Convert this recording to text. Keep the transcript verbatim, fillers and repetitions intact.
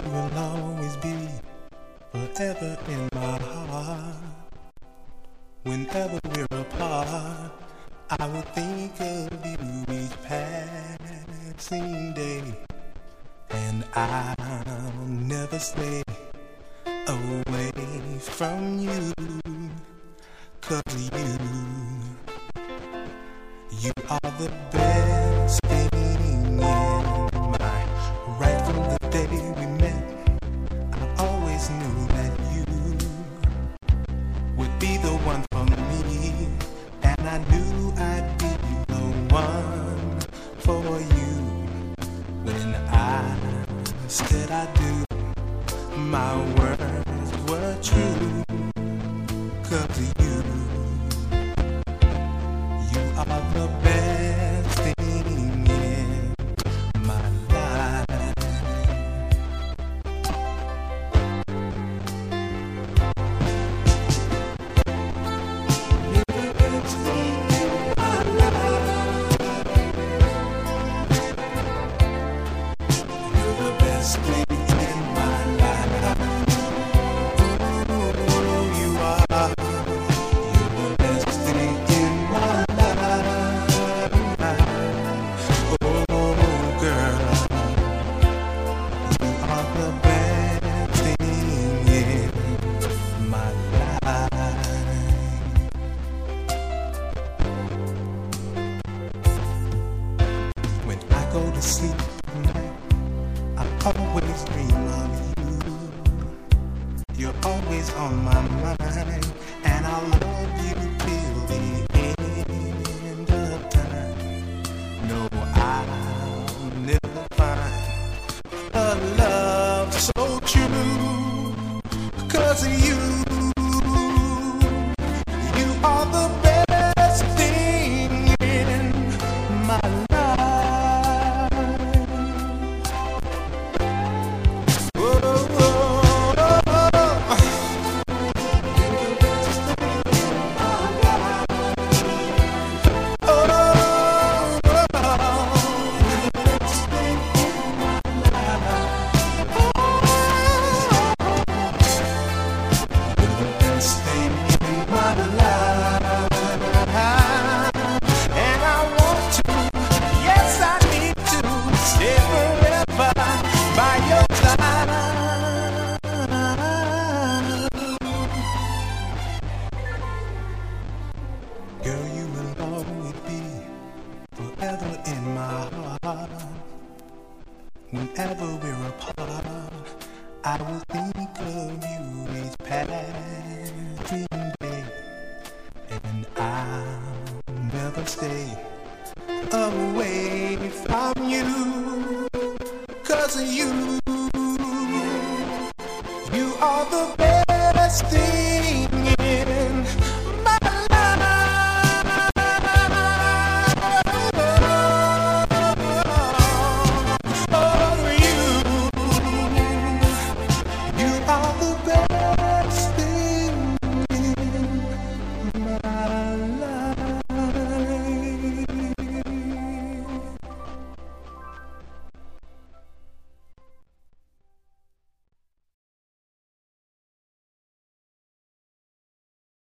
will always be forever in my heart. Whenever we're apart, I will think of you each passing day, and I'll never stay away from you, 'cause you, you are the best thing in my, right from the day we met. I always knew that you would be the one for me, and I knew I'd be the one for you. When I said I do, my words were true, 'cause you, you are the best thing in my life. You're the best thing in my life. You're the best thing. Go to sleep tonight, I always dream of you. You're always on my mind, and I love you till the end of time. No, I'll never find a love so true, 'cause you, you are the best thing in my life. Girl, you will always be forever in my heart. Whenever we're apart, I will think of you each passing day, and I'll never stay away from you, 'cause you, you are the best thing.